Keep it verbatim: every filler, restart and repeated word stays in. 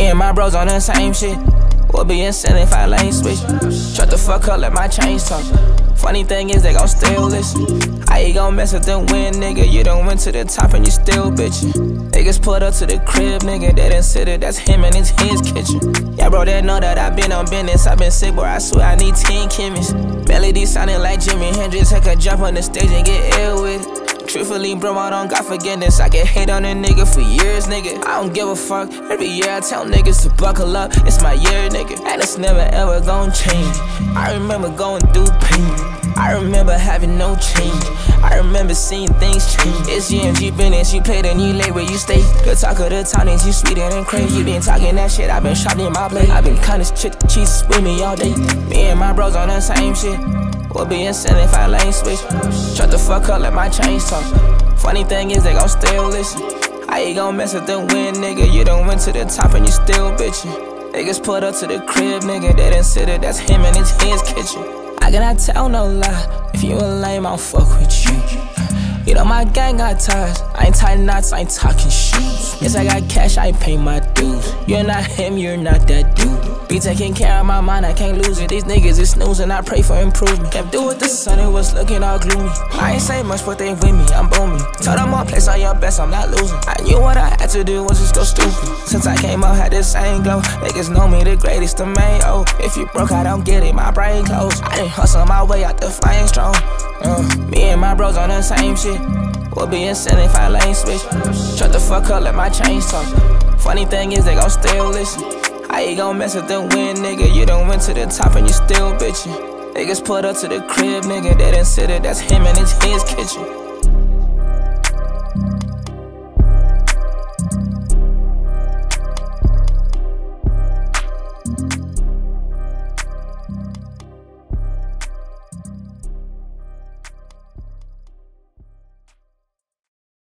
and my bros on the same shit. We'll be insane if I lane switch. Shut the fuck up, let my chains talk. Funny thing is they gon' still listen. How you gon' mess with them win, nigga? You done went to the top and you still bitchin'. Niggas put up to the crib, nigga. They done sit it, that's him and it's his kitchen. Yeah, bro, they know that I been on business. I been sick, bro, I swear I need ten chemists. Melody sounding like Jimi Hendrix. I could jump on the stage and get ill with it. Truthfully, bro, I don't got forgiveness. I get hate on a nigga for years, nigga. I don't give a fuck. Every year I tell niggas to buckle up. It's my year, nigga, and it's never ever gon' change. I remember going through pain. I remember having no change. I remember seeing things change. It's G M G business. You played and you late where you stay. The talk of the town is you sweeter than crazy. You been talking that shit. I been shopping my blade. I been cutting this chick cheese with me all day. Me and my bros on the same shit. We'll be insane if I lane switch. Shut the fuck up, let my chains talk. Funny thing is they gon' still listen. How you gon' mess with them win, nigga? You done went to the top and you still bitchin'. Niggas put up to the crib, nigga. They done sit it, that's him and it's his kitchen. I cannot tell no lie. If you a lame, I'll fuck with you. You know my gang got ties. I ain't tied knots, I ain't talking shit. Yes, I got cash, I pay my dues. You're not him, you're not that dude. Be taking care of my mind, I can't lose it. These niggas is snoozing, I pray for improvement. Can't do with the sun, it was looking all gloomy. I ain't say much, but they with me, I'm booming. Tell them all place on your best, I'm not losing. I knew what I had to do was just go stupid. Since I came up, had the same glow. Niggas know me the greatest, the main oh. If you broke, I don't get it, my brain closed. I didn't hustle my way out the flame strong. Uh, me and my bros on the same shit. We'll be insane if I lane switch. Shut the fuck up, let my chains talk. Funny thing is they gon' still listen. How you gon' mess with them win, nigga? You done went to the top and you still bitchin'. Niggas put up to the crib, nigga. They done sit it, that's him and it's his kitchen.